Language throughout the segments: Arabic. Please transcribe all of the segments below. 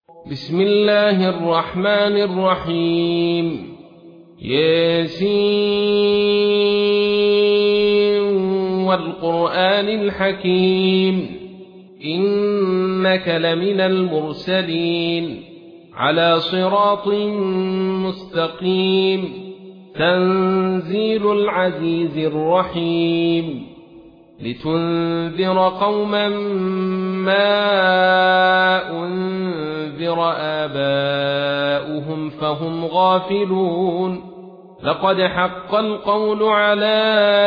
بسم الله الرحمن الرحيم. ياسين والقرآن الحكيم، إنك لمن المرسلين على صراط مستقيم. تنزيل العزيز الرحيم، لتنذر قوما ما أنذر آباؤهم فهم غافلون. لقد حق القول على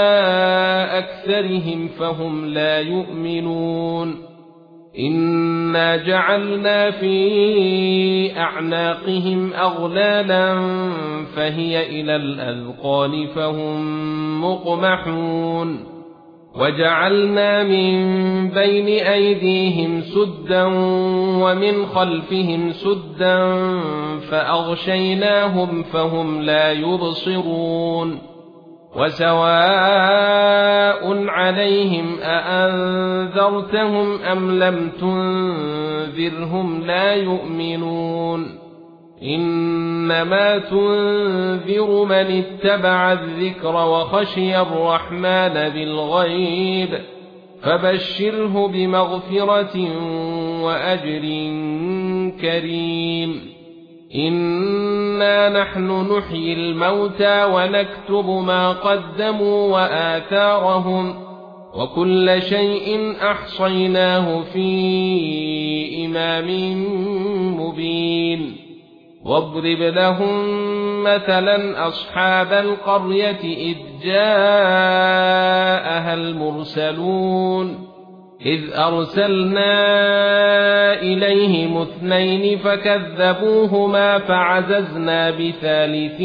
أكثرهم فهم لا يؤمنون. إنا جعلنا في أعناقهم أغلالا فهي إلى الأذقان فهم مقمحون. وجعلنا من بين أيديهم سدا ومن خلفهم سدا فأغشيناهم فهم لا يبصرون. وسواء عليهم أأنذرتهم أم لم تنذرهم لا يؤمنون. إنما تنذر من اتبع الذكر وخشي الرحمن بالغيب، فبشره بمغفرة وأجر كريم. إنا نحن نحيي الموتى ونكتب ما قدموا وآثارهم، وكل شيء أحصيناه في إمام مبين. واضرب لهم مثلا أصحاب القرية إذ جاءها المرسلون، إذ أرسلنا إليهم اثنين فكذبوهما فعززنا بثالث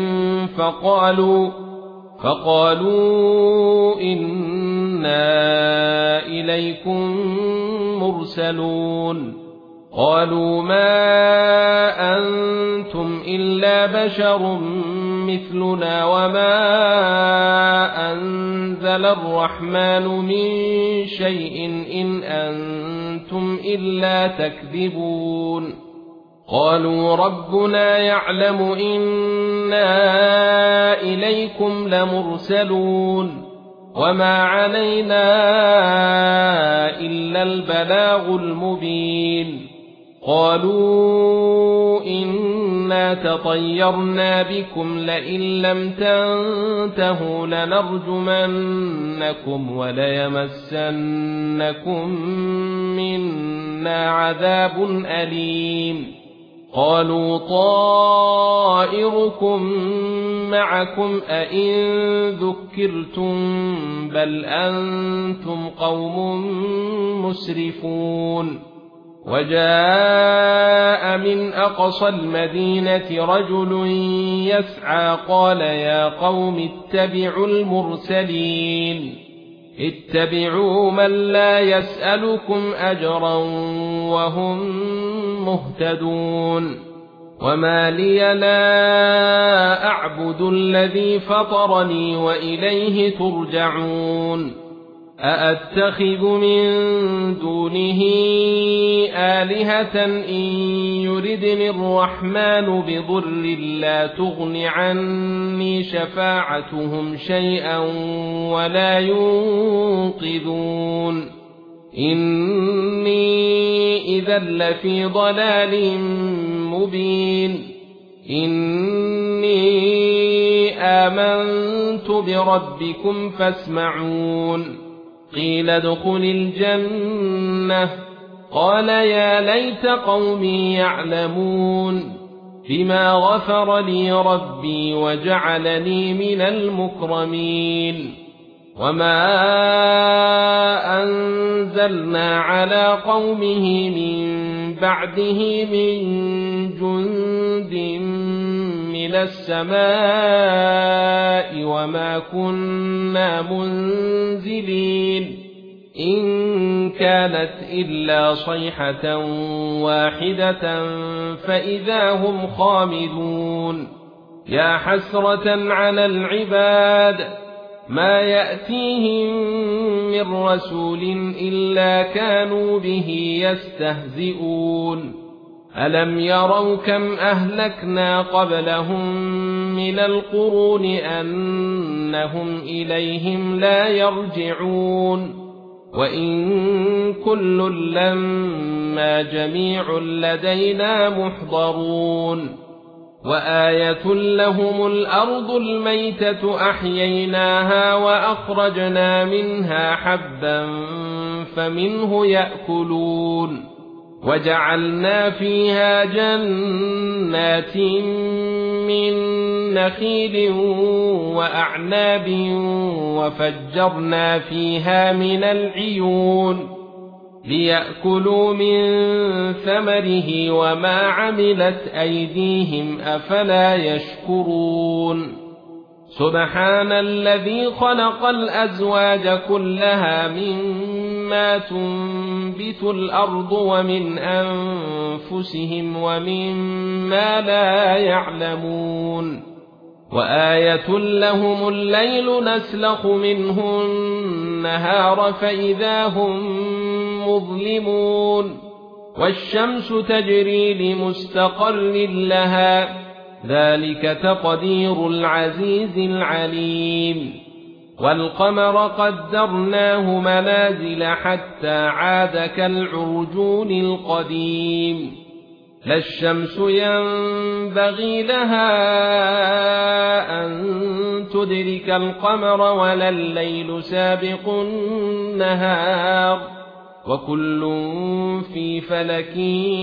فقالوا إنا إليكم مرسلون. قالوا ما أنتم إلا بشر مثلنا وما أنزل الرحمن من شيء إن أنتم إلا تكذبون. قالوا ربنا يعلم إنا إليكم لمرسلون وما علينا إلا البلاغ المبين. قالوا إنا تطيرنا بكم لئن لم تنتهوا لنرجمنكم وليمسنكم منا عذاب أليم. قالوا طائركم معكم أئن ذكرتم بل أنتم قوم مسرفون. وجاء من أقصى المدينة رجل يسعى قال يا قوم اتبعوا المرسلين، اتبعوا من لا يسألكم أجرا وهم مهتدون. وما لي لا أعبد الذي فطرني وإليه ترجعون. أأتخذ من دونه آلهة إن يردني الرحمن بضر لا تغن عني شفاعتهم شيئا ولا ينقذون. إني إذا لفي ضلال مبين. إني آمنت بربكم فاسمعون. قيل ادخل الجنة. قال يا ليت قومي يعلمون بما غفر لي ربي وجعلني من المكرمين. وما أنزلنا على قومه من بعده من جند من السماء وما كنا منزلين. إن كانت إلا صيحة واحدة فإذا هم خامدون. يا حسرة على العباد ما يأتيهم من رسول إلا كانوا به يستهزئون. ألم يروا كم أهلكنا قبلهم من القرون أنهم إليهم لا يرجعون وإن كل لما جميع لدينا محضرون وآية لهم الأرض الميتة أحييناها وأخرجنا منها حبا فمنه يأكلون وجعلنا فيها جنات من نخيل وأعناب وفجرنا فيها من العيون ليأكلوا من ثمره وما عملت أيديهم أفلا يشكرون سبحان الذي خلق الأزواج كلها مما تنبت الأرض ومن أنفسهم ومما لا يعلمون وآية لهم الليل نسلخ منه النهار فإذا هم مظلمون والشمس تجري لمستقر لها ذلك تقدير العزيز العليم والقمر قدرناه منازل حتى عاد كالعرجون القديم لا الشمس ينبغي لها أن تدرك القمر ولا الليل سابق النهار وكل في فلك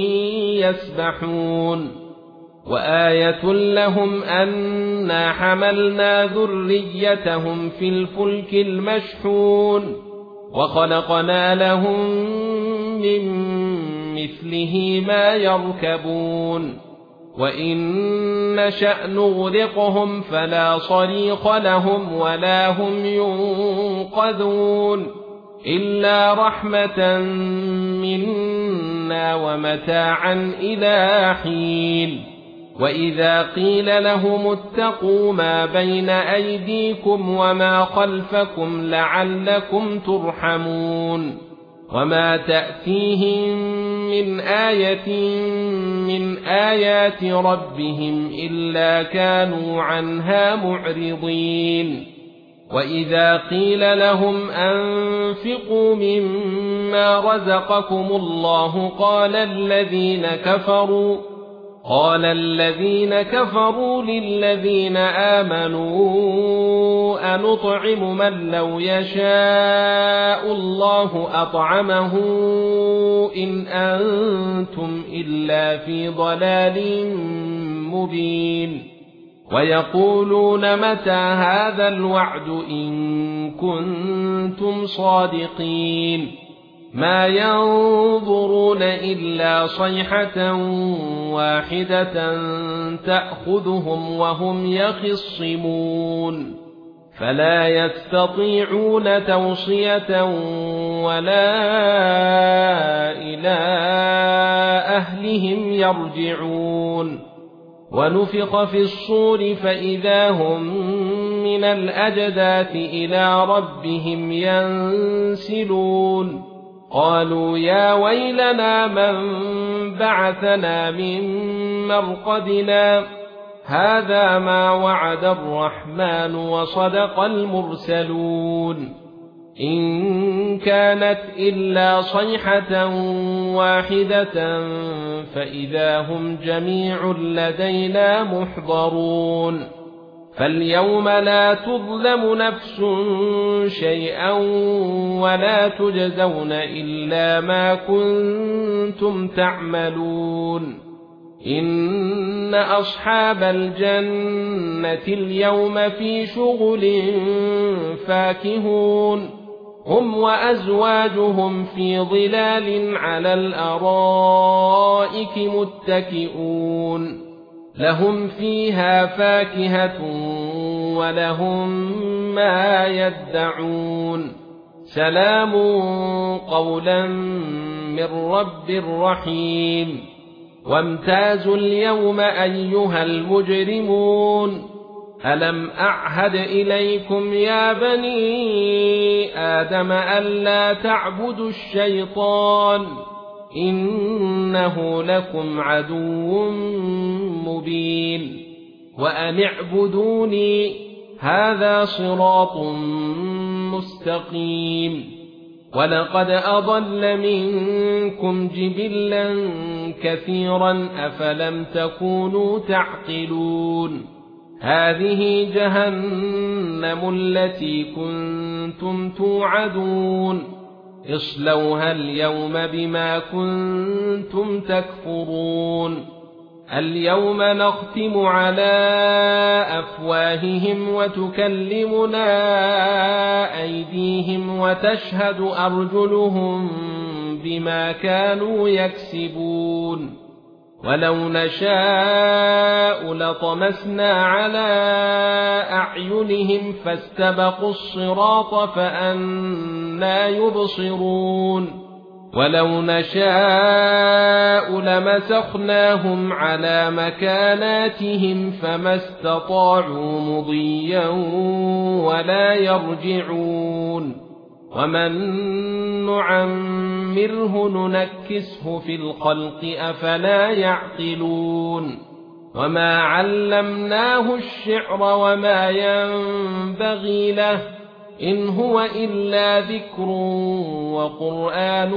يسبحون وآية لهم أنا حملنا ذريتهم في الفلك المشحون وخلقنا لهم من مثله ما يركبون وإن نشأ نغرقهم فلا صريخ لهم ولا هم ينقذون إلا رحمة منا ومتاعا إلى حين وإذا قيل لهم اتقوا ما بين أيديكم وما خلفكم لعلكم ترحمون وما تأتيهم من آية من آيات ربهم إلا كانوا عنها معرضين وإذا قيل لهم أنفقوا مما رزقكم الله قال الذين كفروا للذين آمنوا أنطعم من لو يشاء الله أطعمه إن أنتم إلا في ضلال مبين ويقولون متى هذا الوعد إن كنتم صادقين ما ينظرون إلا صيحة واحدة تأخذهم وهم يخصمون فلا يستطيعون توصية ولا إلى أهلهم يرجعون ونفخ في الصور فإذا هم من الأجداث إلى ربهم ينسلون قالوا يا ويلنا من بعثنا من مرقدنا هذا ما وعد الرحمن وصدق المرسلون إن كانت إلا صيحة واحدة فإذا هم جميع لدينا محضرون فاليوم لا تظلم نفس شيئا ولا تجزون إلا ما كنتم تعملون إن أصحاب الجنة اليوم في شغل فاكهون هم وأزواجهم في ظلال على الأرائك متكئون لهم فيها فاكهة ولهم ما يدعون سلام قولا من رب رحيم وامتازوا اليوم أيها المجرمون ألم أعهد إليكم يا بني آدم ألا تعبدوا الشيطان إنه لكم عدو مبين وأن اعبدوني هذا صراط مستقيم ولقد أضل منكم جبلا كثيرا أفلم تكونوا تعقلون هذه جهنم التي كنتم توعدون اصلوها اليوم بما كنتم تكفرون اليوم نختم على أفواههم وتكلمنا أيديهم وتشهد أرجلهم بما كانوا يكسبون ولو نشاء لطمسنا على أعينهم فاستبقوا الصراط فأنى يبصرون ولو نشاء لمسخناهم على مكاناتهم فما استطاعوا مضيا ولا يرجعون ومن نعمره ننكسه في الخلق أفلا يعقلون وما علمناه الشعر وما ينبغي له إن هو إلا ذكر وقرآن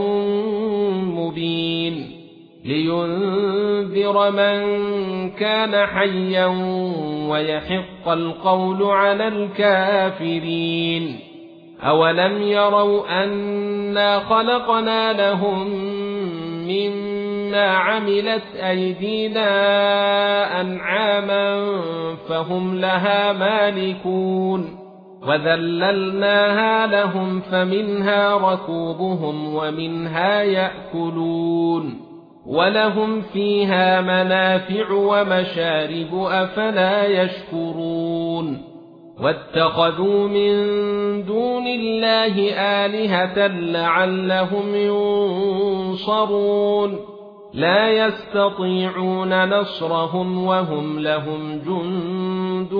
مبين لينذر من كان حيا ويحق القول على الكافرين أولم يروا أنا خلقنا لهم مما عملت أيدينا أنعاما فهم لها مالكون وذللناها لهم فمنها ركوبهم ومنها يأكلون ولهم فيها منافع ومشارب أفلا يشكرون واتخذوا من دون الله آلهة لعلهم ينصرون لا يستطيعون نصرهم وهم لهم جند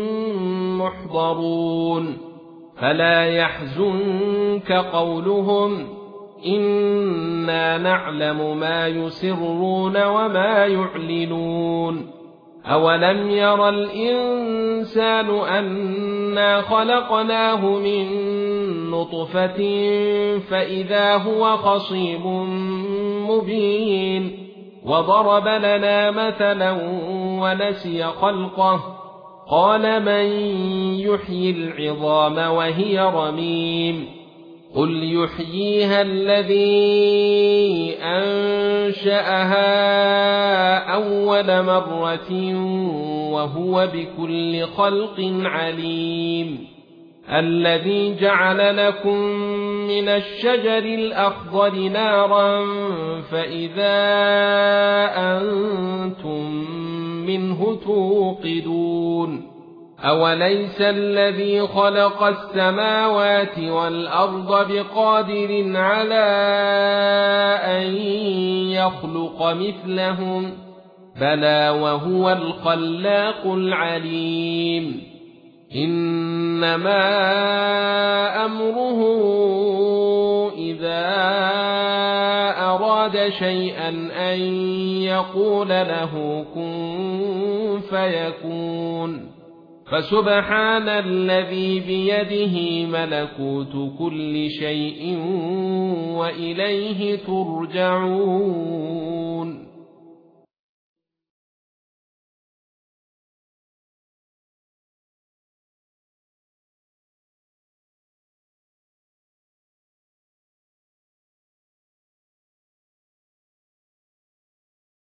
محضرون فلا يحزنك قولهم إنا نعلم ما يسرون وما يعلنون أولم ير الإنسان أنا خلقناه من نطفة فإذا هو خصيم مبين وضرب لنا مثلا ونسي خلقه قال من يحيي العظام وهي رميم قل يحييها الذي أنشأها أول مرة وهو بكل خلق عليم الذي جعل لكم من الشجر الأخضر نارا فإذا أنتم منه توقدون أوليس الذي خلق السماوات والأرض بقادر على أن يخلق مثلهم بلى وهو الخلاق العليم إنما أمره إذا أراد شيئا أن يقول له كن فيكون فسبحان الذي بيده ملكوت كل شيء وإليه ترجعون